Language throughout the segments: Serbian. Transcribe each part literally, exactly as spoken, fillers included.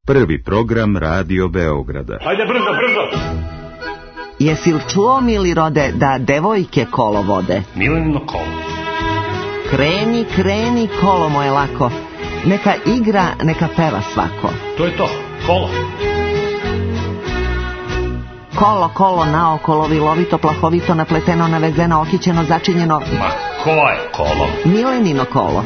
Prvi program Radio Beograda. Hajde brzo, brzo! Jesi li čuo, mili rode, da devojke kolo vode? Milenino kolo. Kreni, kreni, kolo moje lako. Neka igra, neka peva svako. To je to, kolo. Kolo, kolo, naokolo, vilovito, plahovito, napleteno, navezeno, okićeno, začinjeno. Ma koje kolo? Milenino kolo.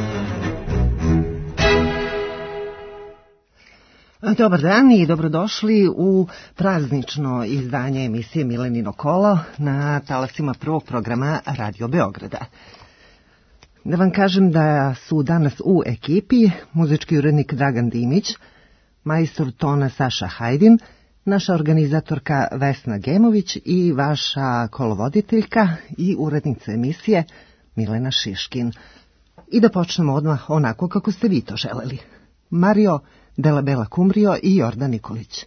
Dobar dan i dobrodošli u praznično izdanje emisije Milenino kolo na talasima prvog programa Radio Beograda. Da vam kažem da su danas u ekipi muzički urednik Dragan Dimić, majstor tona Saša Hajdin, naša organizatorka Vesna Gemović i vaša kolovoditeljka i urednica emisije Milena Šiškin. I da počnemo odmah onako kako ste vi to želeli. Mario Della Bella Cumbrio i Jordan Nikolić.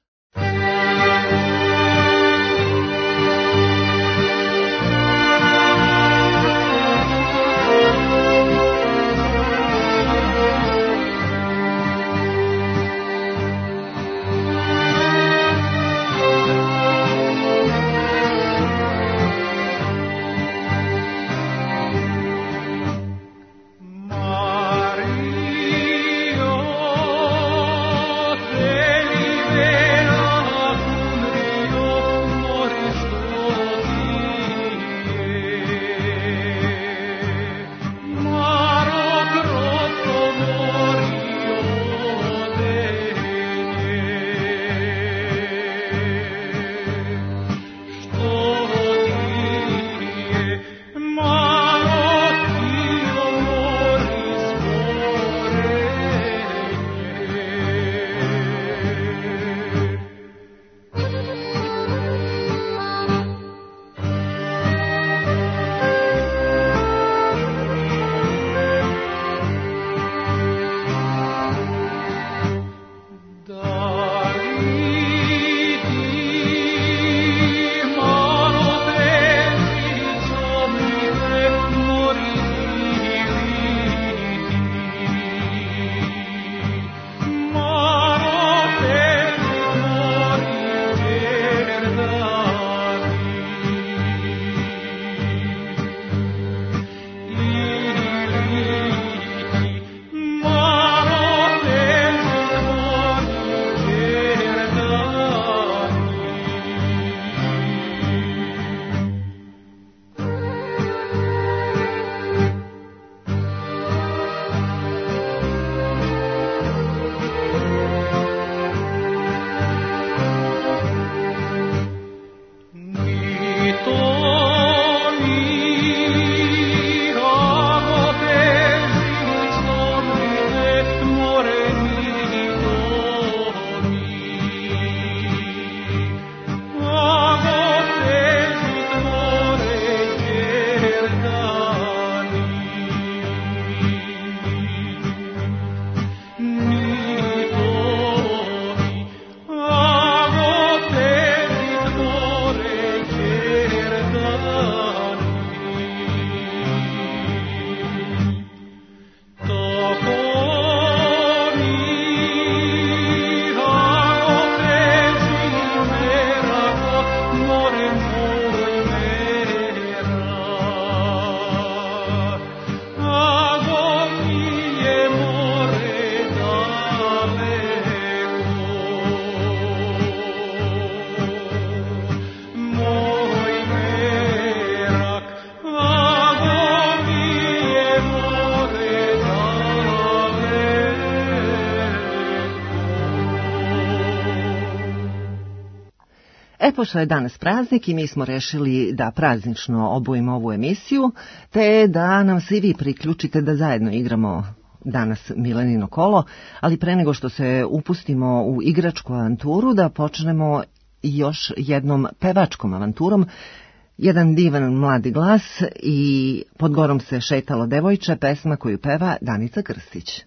E, pošto je danas praznik i mi smo rešili da praznično obujemo ovu emisiju, te da nam se i vi priključite da zajedno igramo danas Milenino kolo, ali pre nego što se upustimo u igračku avanturu, da počnemo još jednom pevačkom avanturom. Jedan divan mladi glas i Pod gorom se šetalo devojče, pesma koju peva Danica Krstić.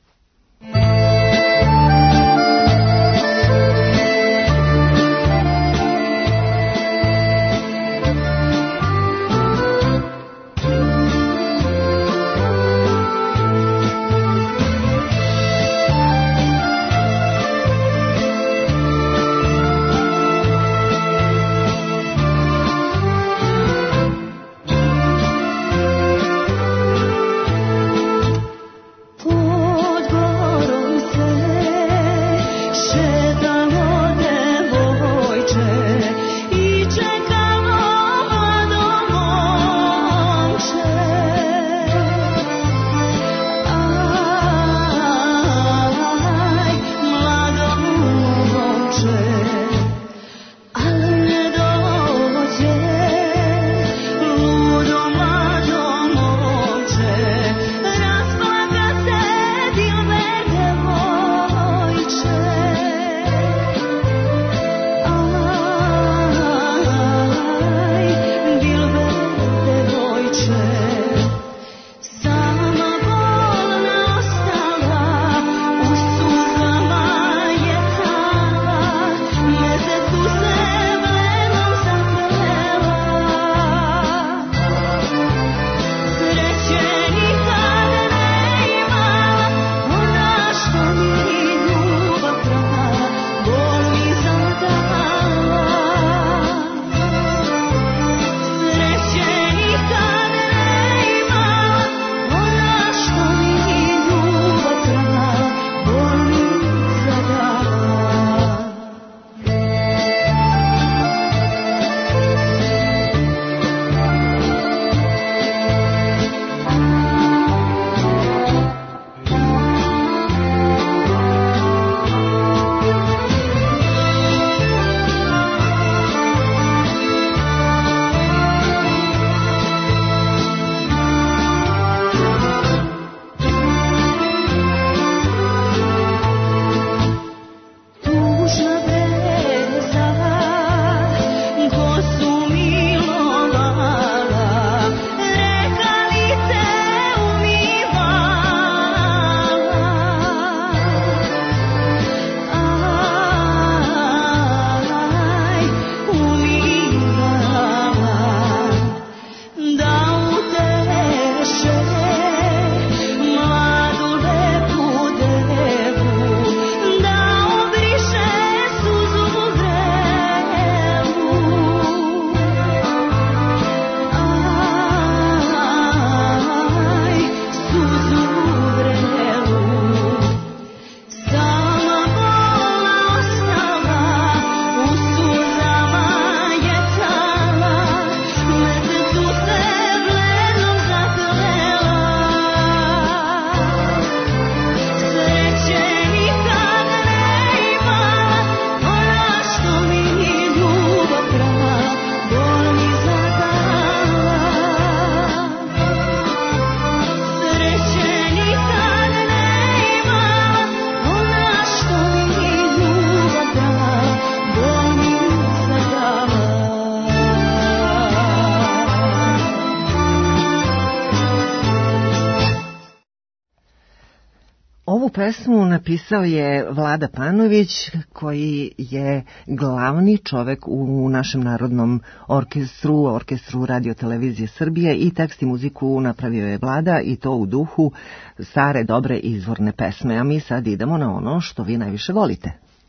pesmu napisao je Vlada Panović, koji je glavni čovek u našem narodnom orkestru, orkestru Radio Televizije Srbije, i tekst i muziku napravio je Vlada, i to u duhu stare, dobre izvorne pesme. A mi sad idemo na ono što vi najviše volite.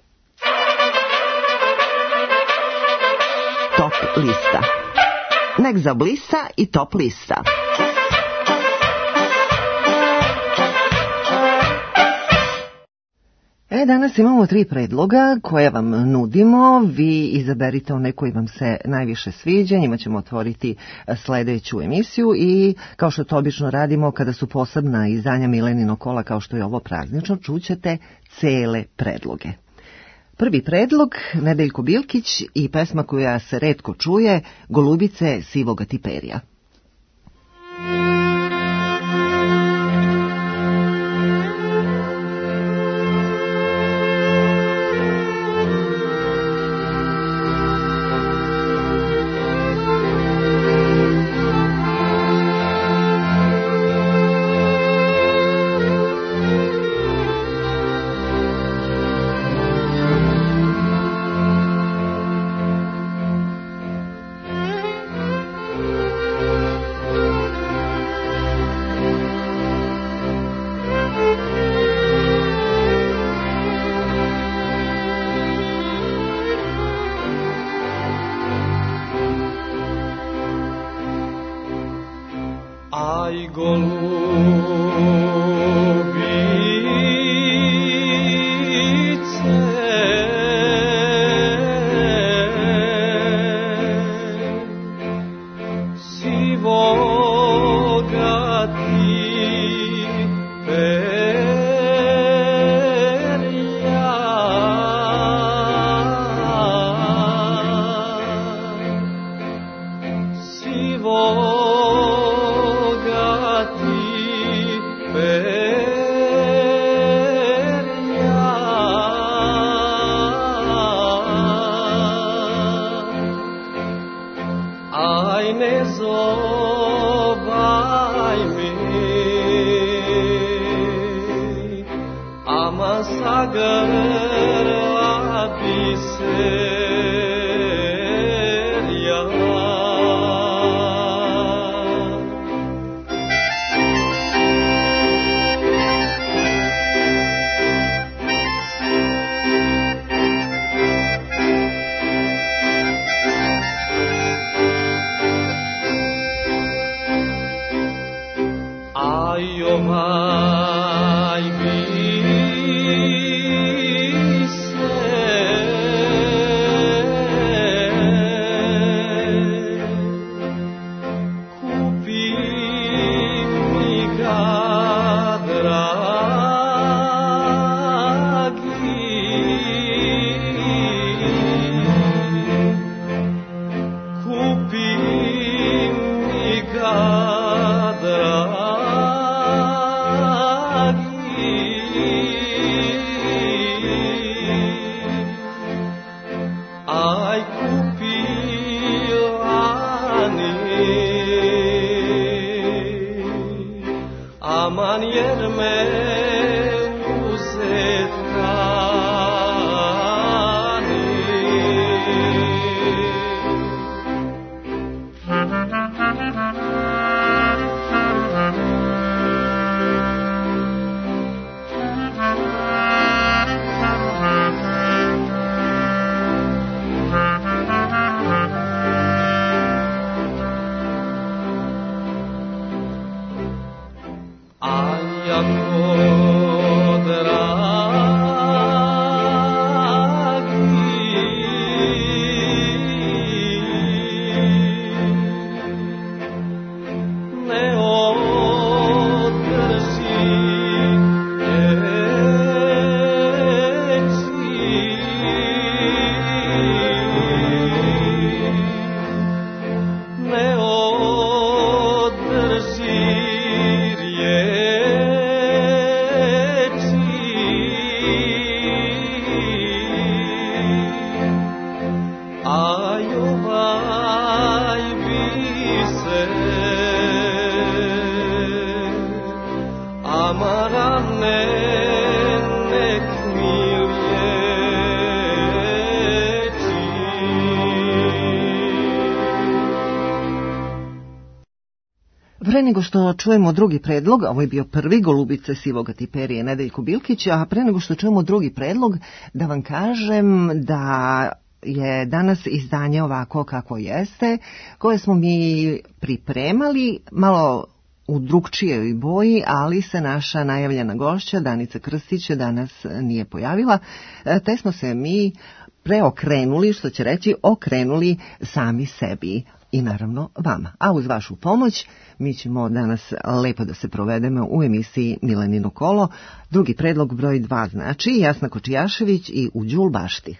Top lista. Nek zablista i top lista. E, danas imamo tri predloga koje vam nudimo. Vi izaberite one koji vam se najviše sviđa, njima ćemo otvoriti sledeću emisiju, i kao što to obično radimo kada su posebna izdanja Milenino kola, kao što je ovo praznično, čućete cele predloge. Prvi predlog, Nedeljko Bilkić i pesma koja se retko čuje, Golubice sivoga tiperija. Ako nego što čujemo drugi predlog, ovo je bio prvi Golubice sivoga tiperije Nedeljko Bilkić, a pre nego što čujemo drugi predlog, da vam kažem da je danas izdanje ovako kako jeste, koje smo mi pripremali, malo u drugčijoj boji, ali se naša najavljena gošća Danica Krstić danas nije pojavila, te smo se mi preokrenuli, što će reći okrenuli sami sebi i naravno vama. A uz vašu pomoć mi ćemo danas lepo da se provedemo u emisiji Milenino kolo. Drugi predlog broj dva znači Jasna Kočijašević i U Đul bašti.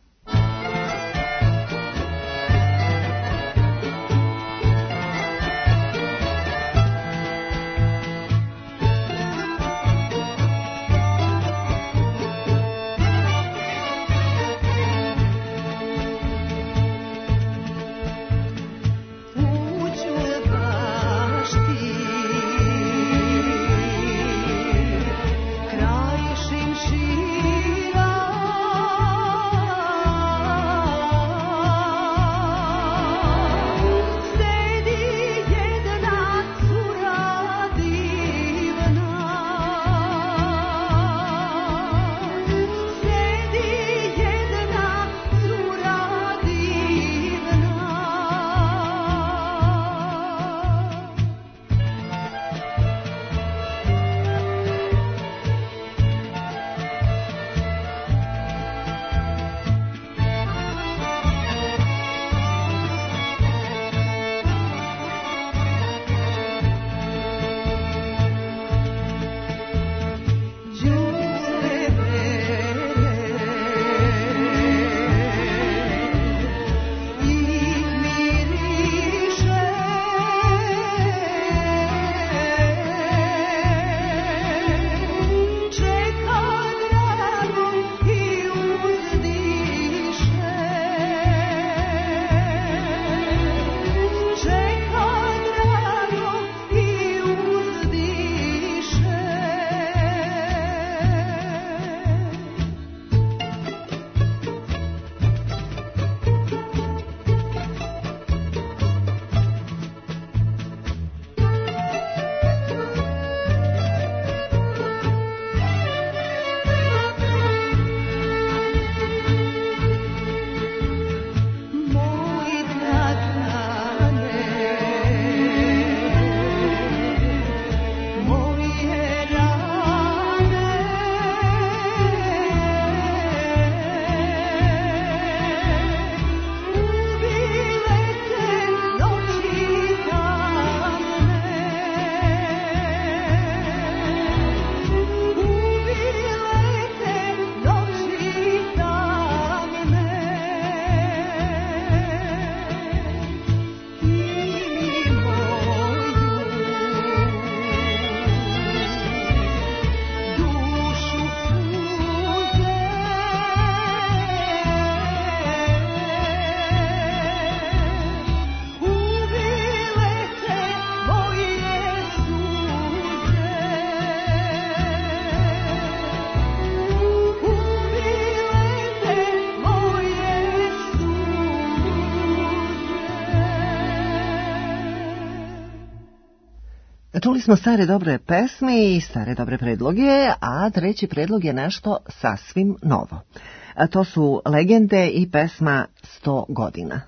Čuli smo stare dobre pesme i stare dobre predloge, a treći predlog je nešto sasvim novo. A to su Legende i pesma sto godina.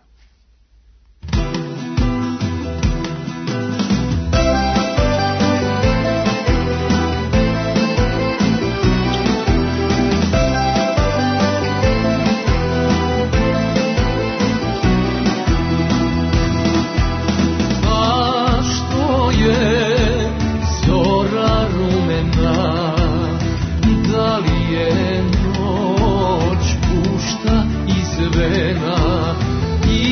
Noć pušta iz vena i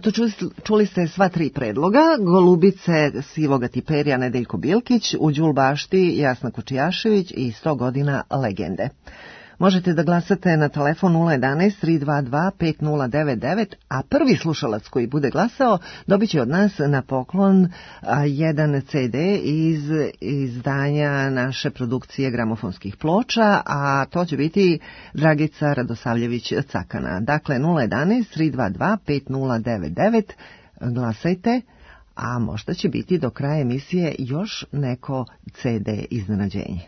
Eto, čuli, čuli ste sva tri predloga. Golubice Sivoga Tiperija Nedeljko Bilkić, U Đul bašti Jasna Kočijašević i sto godina legende. Možete da glasate na telefon nula jedanaest tri dva dva pet nula devet devet, a prvi slušalac koji bude glasao dobit će od nas na poklon a, jedan ce de iz izdanja naše produkcije gramofonskih ploča, a to će biti Dragica Radosavljević Cakana. Dakle, nula jedanaest tri dva dva pet nula devet devet, glasajte, a možda će biti do kraja emisije još neko ce de iznenađenje.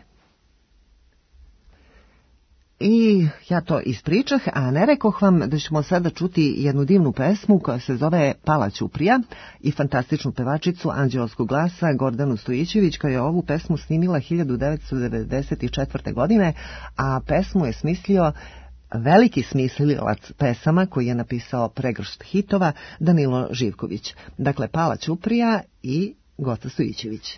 I ja to ispričah, a ne rekoh vam da ćemo sada čuti jednu divnu pesmu koja se zove Pala Ćuprija i fantastičnu pevačicu anđelskog glasa Gordanu Stojićević, koja je ovu pesmu snimila hiljadu devetsto devedeset četvrte. godine, a pesmu je smislio veliki smislilac pesama koji je napisao pregršt hitova Danilo Živković. Dakle, Pala Ćuprija i Goca Stojićević.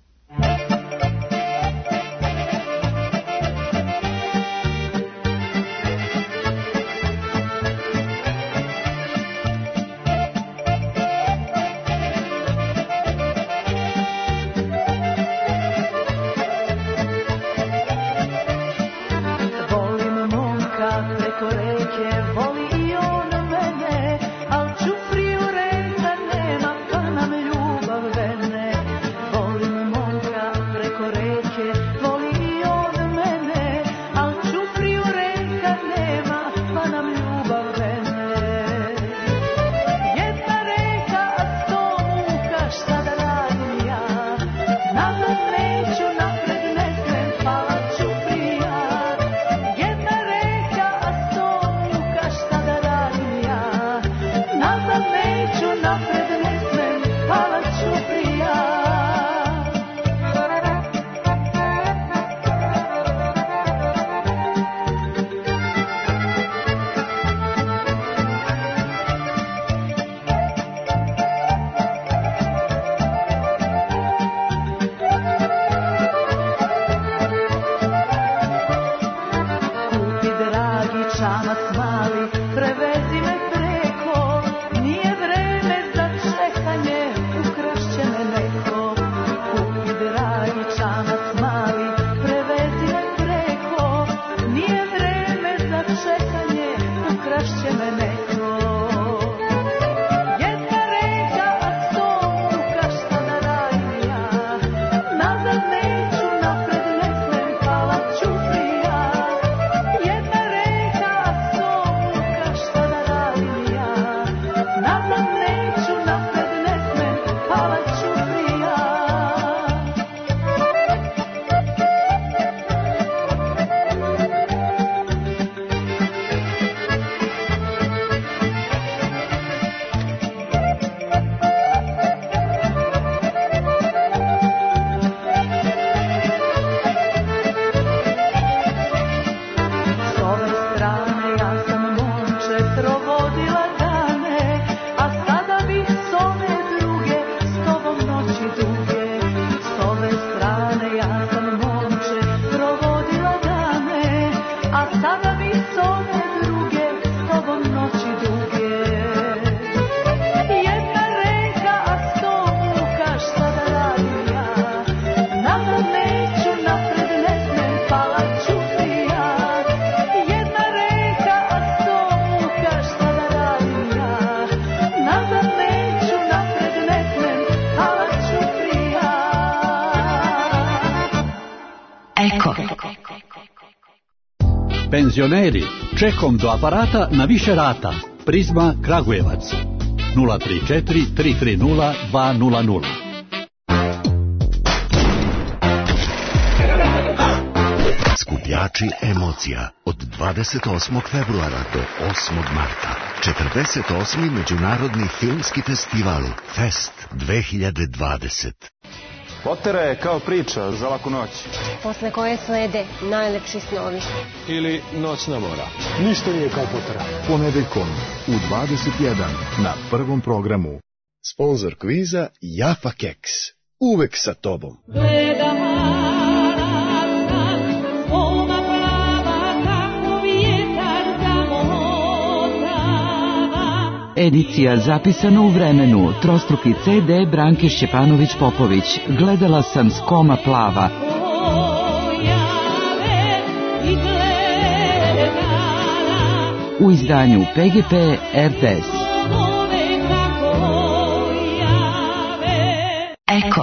Penzioneri, čekom do aparata na više rata. Prizma Kragujevac nula tri četiri tri tri nula dva nula nula. Skupljači emocija od dvadeset osmog februara do osmog marta. četrdeset osmi Međunarodni filmski festival Fest dve hiljade dvadeset. Potera je kao priča za laku noć. Posle koje slede najlepši snovi. Ili Noćna mora. Ništa nije kao Potera. Ponedeljkom u dvadeset jedan na prvom programu. Sponzor kviza Jaffa Keks. Uvek sa tobom. Edicija zapisana u vremenu, trostruki ce de Branke Šćepanović-Popović. Gledala sam s koma plava. U izdanju pe ge pe er te es. Eko.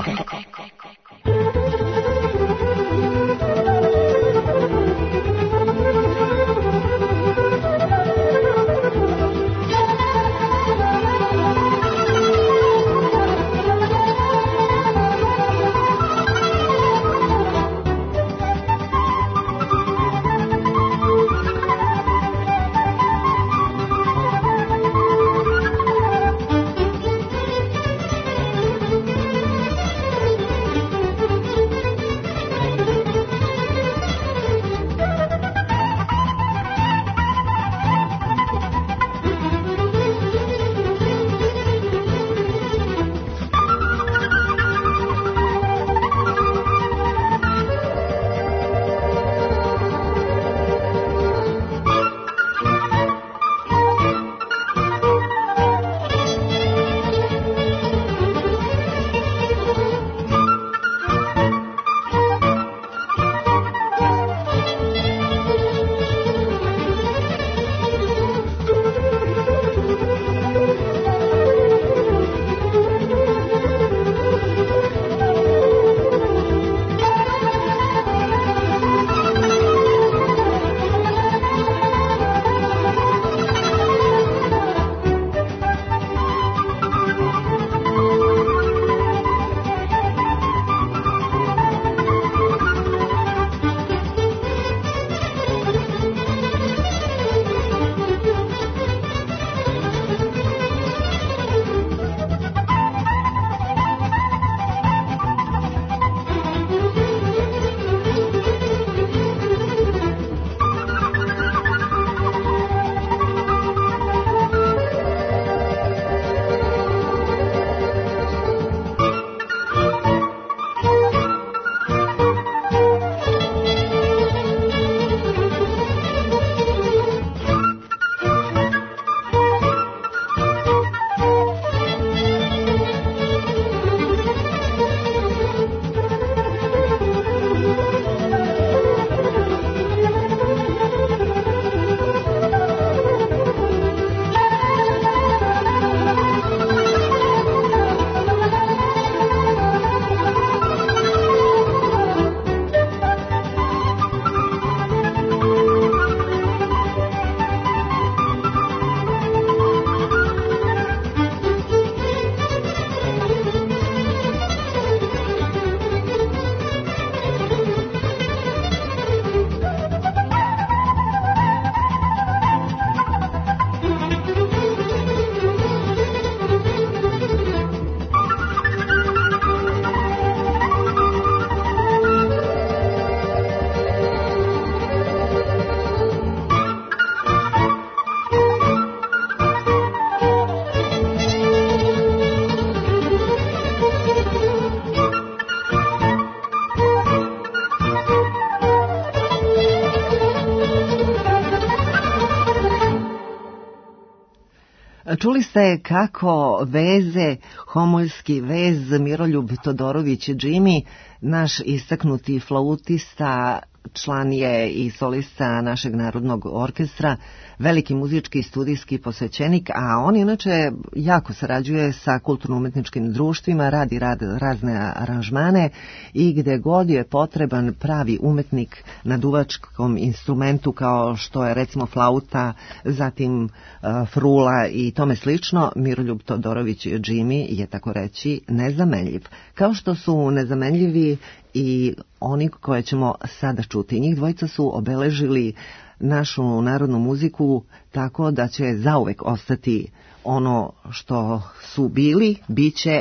Čuli ste kako veze, homoljski vez Miroljub Todorović Džimi, naš istaknuti flautista, član je i solista našeg narodnog orkestra, veliki muzički studijski posvećenik, a on inače jako sarađuje sa kulturno-umetničkim društvima, radi rad, razne aranžmane i gde god je potreban pravi umetnik na duvačkom instrumentu kao što je recimo flauta, zatim uh, frula i tome slično, Miroljub Todorović Džimi je tako reći nezamenljiv. Kao što su nezamenljivi i oni koje ćemo sada čuti. Njih dvojica su obeležili našu narodnu muziku tako da će zauvek ostati ono što su bili, biće,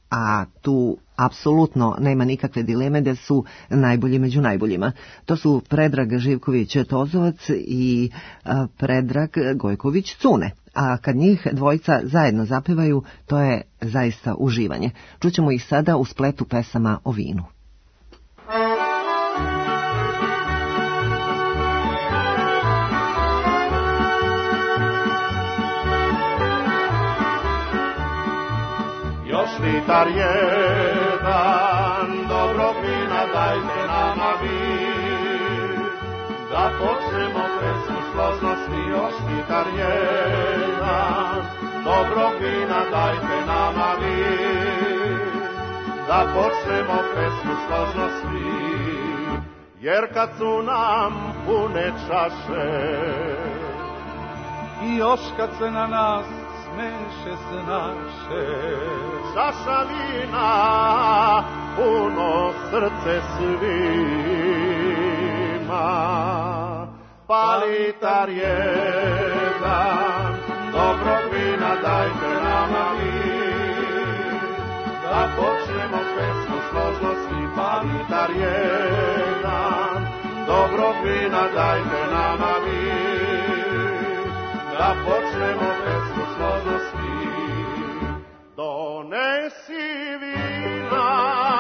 a tu apsolutno nema nikakve dileme da su najbolji među najboljima. To su Predrag Živković-Tozovac i Predrag Gojković-Cune. A kad njih dvojica zajedno zapevaju, to je zaista uživanje. Čućemo ih sada u spletu pesama o vinu. litar jedan, dobrog vina dajte nama vi, da počnemo pesmu složno svi, još litar jedan, dobrog vina dajte nama vi, da počnemo pesmu složno svi, jer kad su nam pune čaše i još kad se na nas smeše se naše, čaša vina puno srce svima, pa litar jedan, dobrog vina dajte nama vi, da počnemo pesmu složno svi, pa litar jedan, dobrog vina dajte nama vi, da počnemo pesmu složno svi. Donesi vina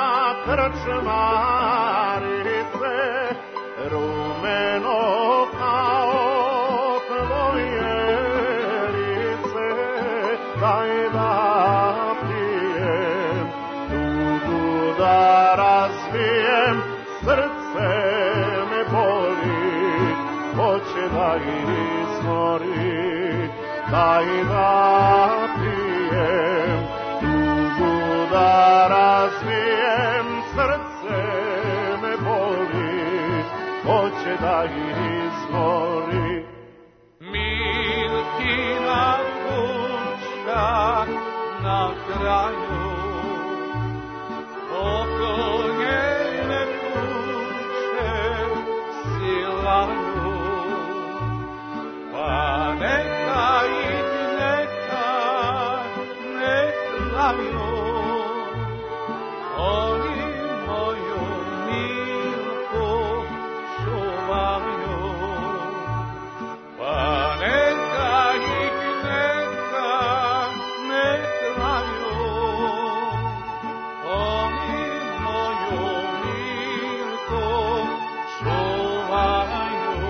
krčmarice, rumeno kao tvoje lice, daj da pijem, tugu da razvijem, srce me boli, hoće da izmori, daj da pijem, tugu da razvijem, srce me boli, hoće da izmori. Milkina kuća na kraju, oko njene kuće silaju, pa neka ih neka ne klaju, oni moju Milku čuvaju, pa neka ih neka ne klaju, oni moju Milku čuvaju.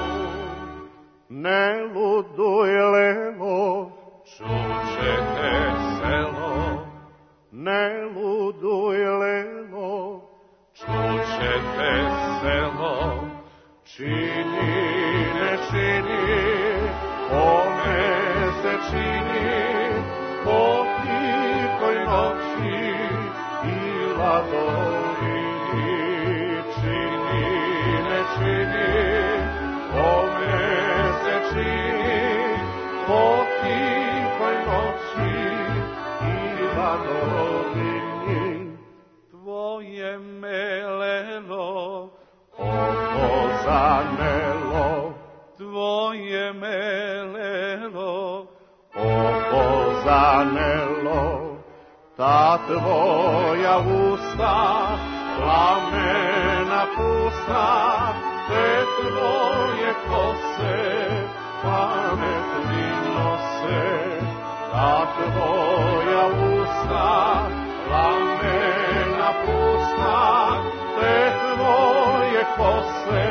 Ne luduj lelo, čućete selo, ne luduj lelo, čućete selo, čini, ne čini, kome se čini, po tihoj noći i ladovini, čini, ne čini, kome se čini, po tihoj noći i ladovini. Tvoje melelo, oko zanelo, tvoje melelo, oko zanelo, ta tvoja usta, plamena pusta, te tvoje kose, pametni nose, ta tvoja usta, plamena pusta, te tvoje kose,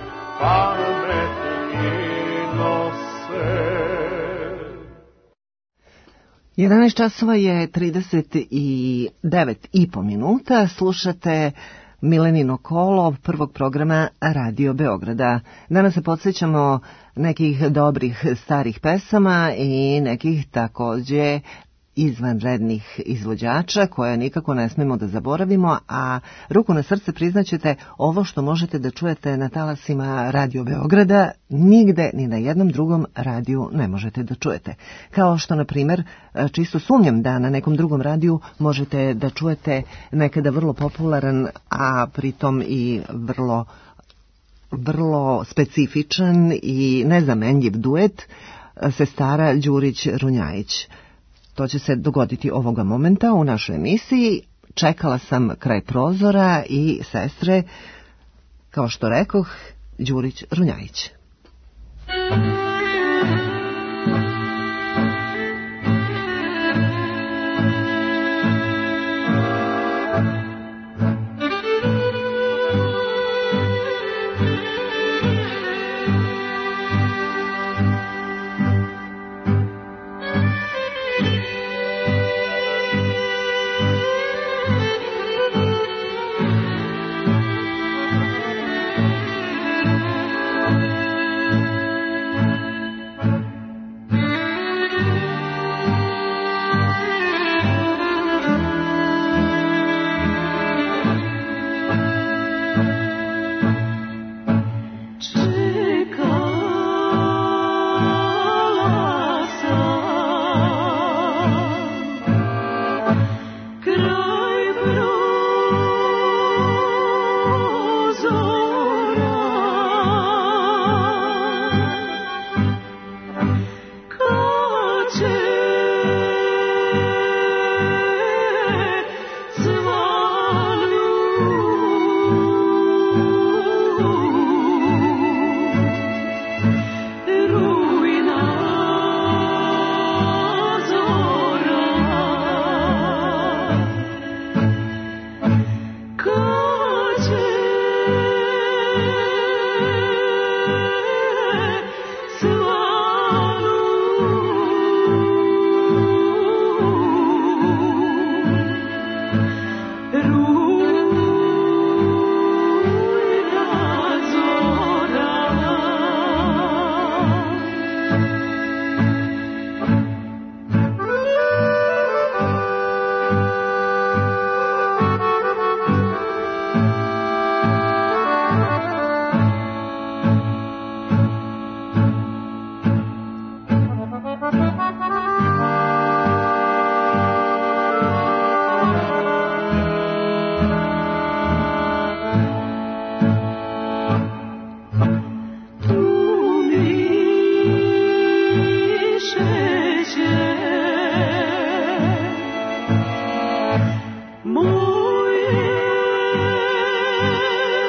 pametni nose. jedanaest časova je trideset devet i po minuta. Slušate Milenino kolo prvog programa Radio Beograda. Danas se podsjećamo nekih dobrih starih pesama i nekih takođe izvanrednih izvođača koje nikako ne smemo da zaboravimo, a ruku na srce priznaćete, ovo što možete da čujete na talasima Radio Beograda nigde ni na jednom drugom radiju ne možete da čujete. Kao što, na primer, čisto sumnjam da na nekom drugom radiju možete da čujete nekada vrlo popularan, a pritom i vrlo vrlo specifičan i nezamenljiv duet sestara Đurić-Runjajić. To će se dogoditi ovoga momenta u našoj emisiji. Čekala sam kraj prozora i sestre, kao što rekoh, Đurić-Runjajić.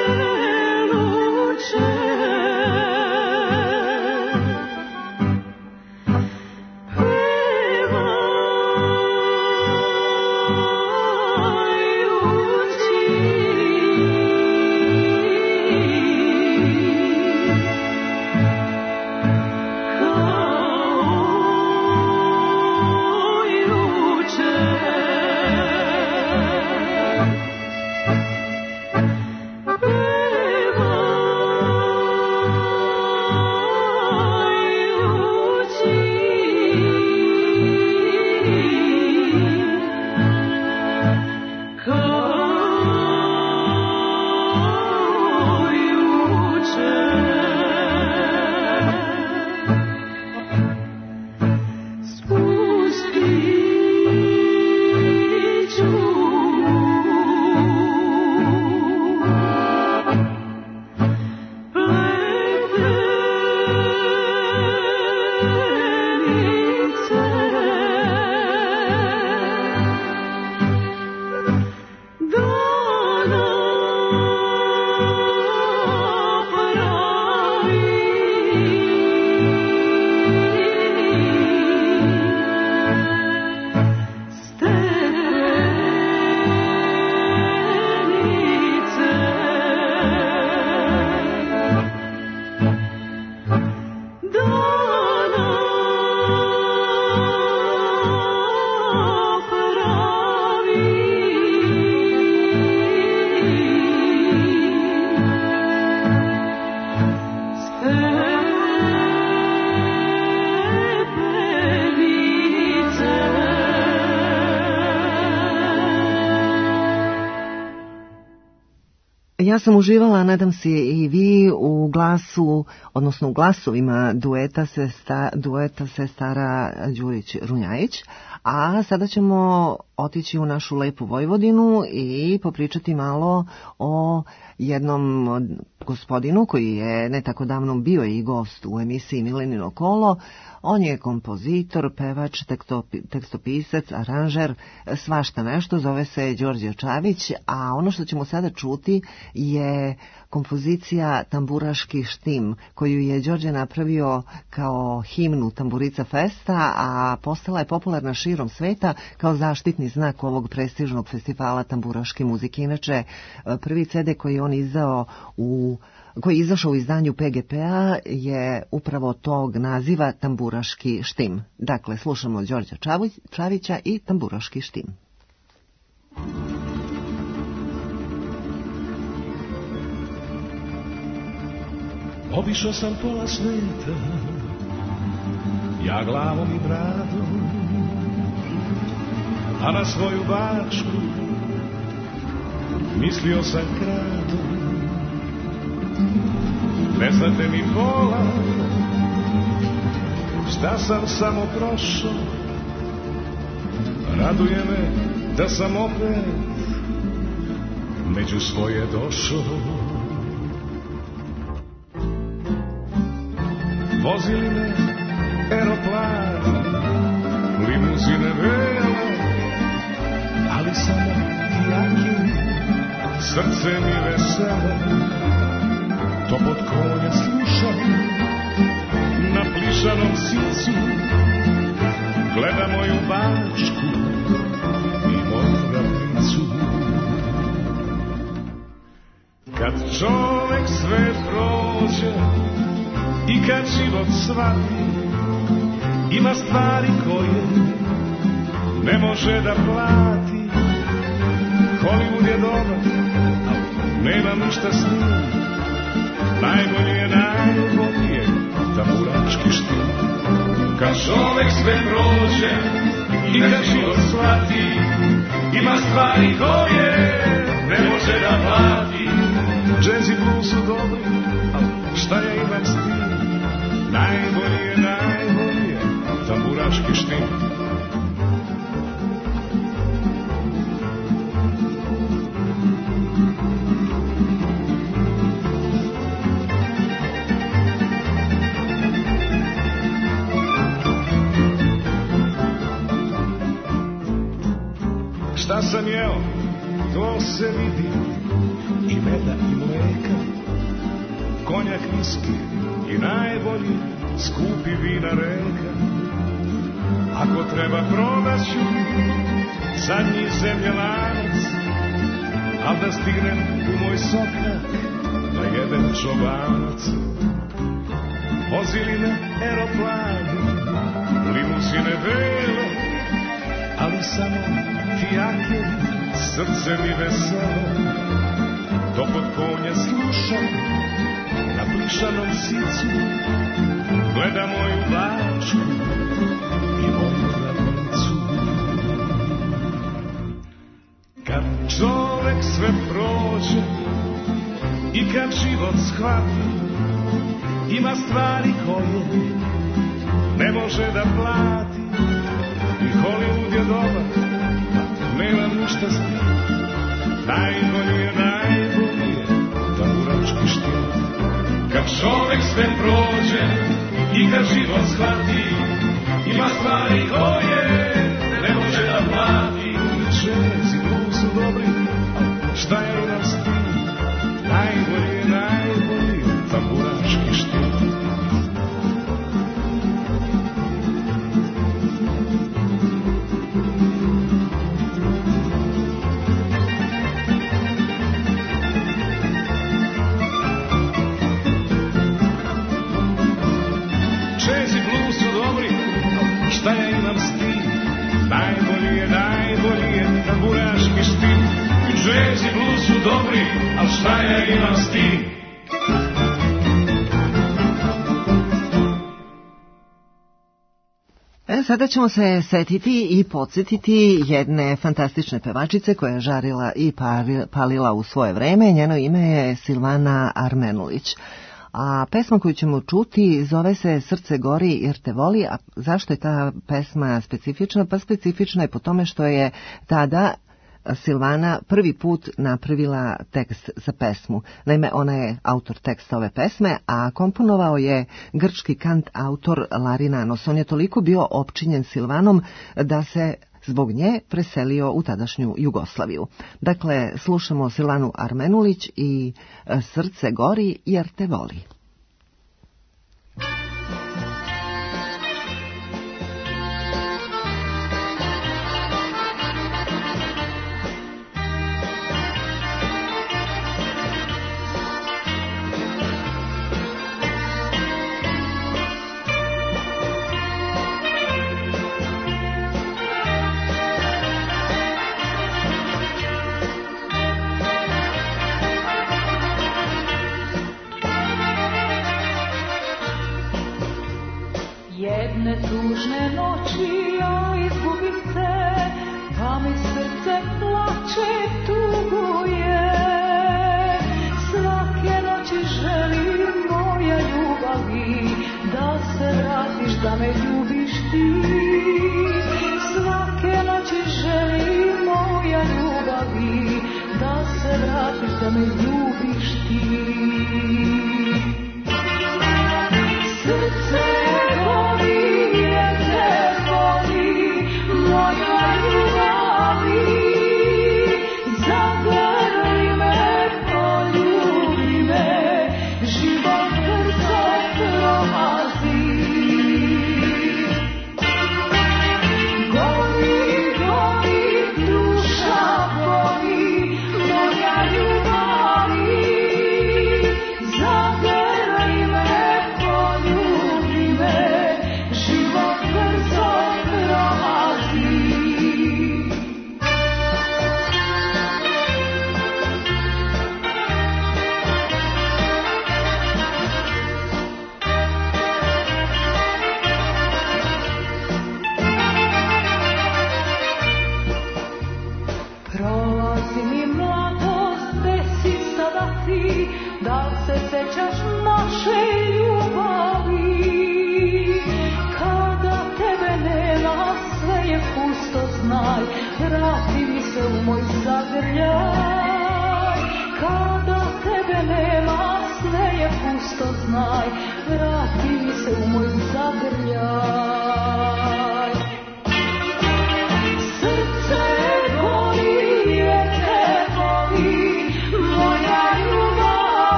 Ja sam uživala, nadam se i vi, u glasu, odnosno u glasovima dueta sesta, dueta sestara Đurić-Runjajić, a sada ćemo otići u našu lepu Vojvodinu i popričati malo o jednom gospodinu koji je ne tako davno bio i gost u emisiji Milenino kolo. On je kompozitor, pevač, tekstopisac, aranžer, svašta nešto, zove se Đorđe Čavić, a ono što ćemo sada čuti je kompozicija Tamburaški štim, koju je Đorđe napravio kao himnu Tamburica Festa, a postala je popularna širom sveta kao zaštitni znak ovog prestižnog festivala tamburaške muzike. Inače, prvi ce de koji on izdao u koji je izašao u izdanju P G P-a je upravo tog naziva Tamburaški štim. Dakle, slušamo Đorđa Čavića i Tamburaški štim. Obišao sam pola sveta, ja glavom i bradom, a na svoju Bačku mislio sam kradom. Ne znate mi pola, šta sam samo prošao, raduje me da sam opet među svoje došao. Vozili me aeroplani, limuzine vele, ali samo jaki, srce mi vesele. To pod konja slušam, na plišanom sicu, gleda moju Bačku i moju ravnicu. Kad čovek sve prođe i kad život shvati, ima stvari koje ne može da plati. Hollywood je dobar, nemam ništa s njim. Najbolje je, najbolje je tamburački štim. Kad čovek sve prođe i kad život shvati, ima stvari koje ne može da plati. Jazz i blues su dobri, ali šta ja imam s tim? Najbolje je, najbolje je tamburački štim. Šta sam jeo, to se vidi, i meda i mleka. konjak, viski i najbolji skupi vina reka. Ako treba prodaću zadnji zemljanac, al da stignem u moj sokak da jedem čobanac. Vozili me aeroplani, limuzine bele, ali samo fijake, srce mi veselo. To pod konja slušam na plišanom sicu, gleda moju bačku i moju ravnicu. Kad čovek sve prođe i kad život shvati, ima stvari koje ne može da plati. I Hollywood je dobar, nemam ništa s tim. Najbolji je, najbolji je tamburački štil. Kad čovek sve prođe i kad život shvati, ima stvari koje ne može da plati. Jazz i blues su dobri, šta je nam s tim? Najbolji je, najbolji je tamburački štil. Šta ja imam s tim? Najbolji je, najbolji je tamburaški štil. I jazz i blues su dobri, al šta ja imam s tim? E, sada ćemo se setiti i podsjetiti jedne fantastične pevačice koja je žarila i palila u svoje vreme. Njeno ime je Silvana Armenulić. A pesma koju ćemo čuti zove se Srce gori jer te voli. A zašto je ta pesma specifična? Pa specifična je po tome što je tada Silvana prvi put napravila tekst za pesmu. Naime, ona je autor teksta ove pesme, a komponovao je grčki kant autor Larinanos. On je toliko bio opčinjen Silvanom da se zbog nje preselio u tadašnju Jugoslaviju. Dakle, slušamo Silvanu Armenulić i Srce gori jer te voli. Jedne tužne noći ja izgubim se, pa mi srce plače, tuguje. Svake noći želim, moja ljubavi, da se vratiš, da me ljubiš ti. Svake noći želim, moja ljubavi, da se vratiš, da me ljubiš ti. Srce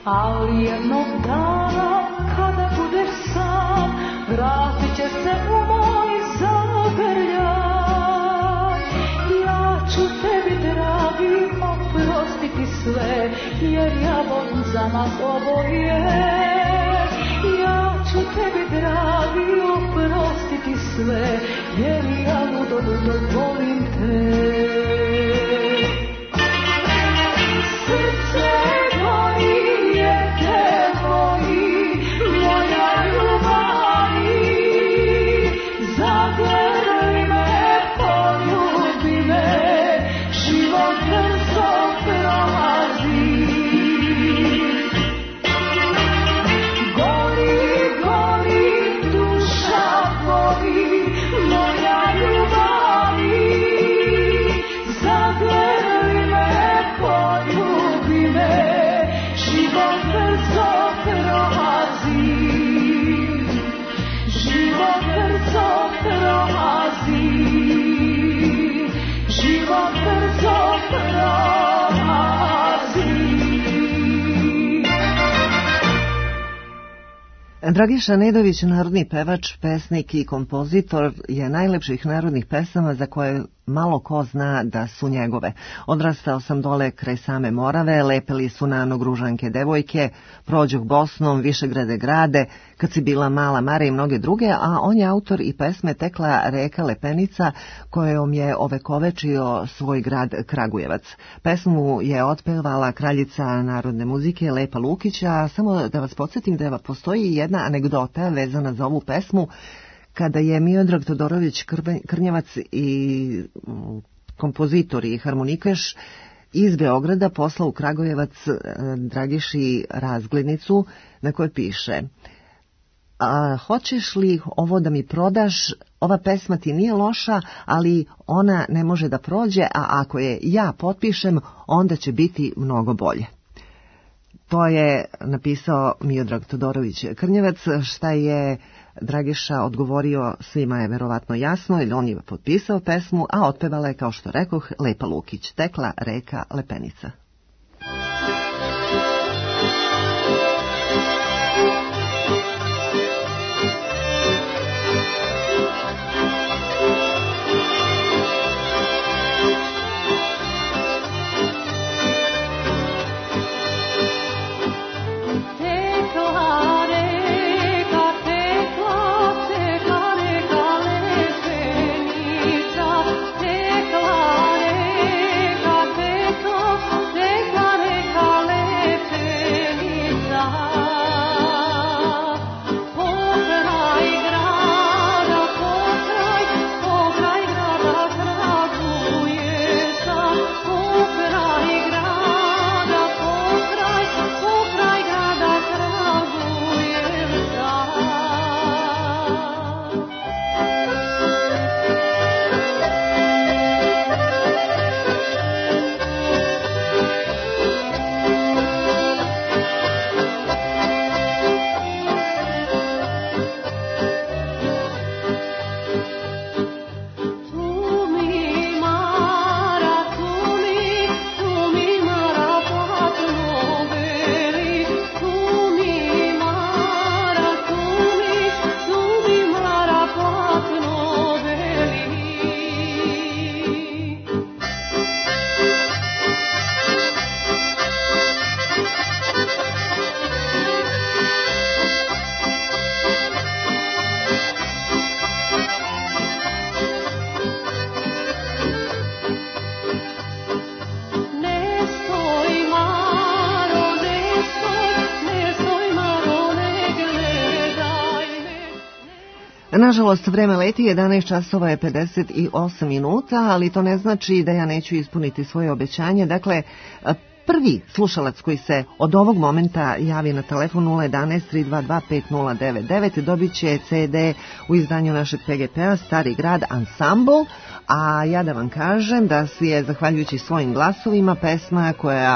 ali jednog dana kada budeš sam, vratit će se u moj zagrljaj. Ja ću tebi, dragi, oprostiti sve, jer ja volim za nas oboje. Ja ću tebi, dragi, oprostiti sve, jer ja ludo, ludo volim te. Srce gori, jer te voji, moja ljubavi. Zagrli me, poljubi me, život brzo prolazi. Gori, gori, duša boli, moja ljubavi. Zagrli me, poljubi me, život brzo prolazi. Život brzo prolazi. Život brzo prolazi. Dragiša Nedović, narodni pevač, pesnik i kompozitor, je najlepših narodnih pesama za koje malo ko zna da su njegove. Odrastao sam dole kraj same Morave, lepeli su na Gružanke devojke, Prođoh Bosnom, Višegrade grade, Kad si bila mala Mara i mnoge druge, a on je autor i pesme Tekla reka Lepenica, kojom je ovekovečio svoj grad Kragujevac. Pesmu je otpevala kraljica narodne muzike Lepa Lukić, a samo da vas podsjetim da postoji jedna anegdota vezana za ovu pesmu. Kada je Miodrag Todorović Krnjevac i kompozitor i harmonikaš iz Beograda poslao u Kragujevac Dragiši razglednicu na kojoj piše: a, hoćeš li ovo da mi prodaš, ova pesma ti nije loša, ali ona ne može da prođe, a ako je ja potpišem, onda će biti mnogo bolje. To je napisao Miodrag Todorović Krnjevac. Šta je Dragiša odgovorio, svima je verovatno jasno, jer on je potpisao pesmu, a otpevala je, kao što rekoh, Lepa Lukić, Tekla reka Lepenica. Nažalost, vreme leti, jedanaest časova je pedeset osam minuta, ali to ne znači da ja neću ispuniti svoje obećanje. Dakle, prvi slušalac koji se od ovog momenta javi na telefon nula jedanaest tri dva dva pet nula devet devet dobit će ce de u izdanju našeg pe ge pe-a Stari grad Ensemble, a ja da vam kažem da si je, zahvaljujući svojim glasovima, pesma koja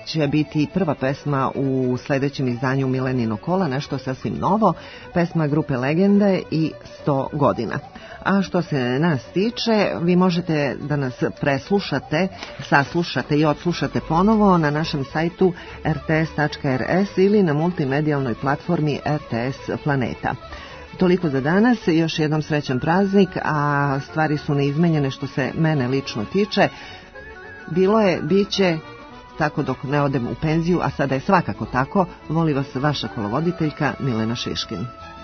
će biti prva pesma u sledećem izdanju Milenino kola, nešto sasvim novo, pesma grupe Legende i sto godina. A što se nas tiče, vi možete da nas preslušate, saslušate i odslušate ponovo na našem sajtu r t s tačka r s ili na multimedijalnoj platformi R T S Planeta. Toliko za danas, još jednom srećan praznik, a stvari su neizmenjene što se mene lično tiče. Bilo je, bit će, tako dok ne odem u penziju, a sada je svakako tako, voli vas vaša kolovoditeljka Milena Šiškin.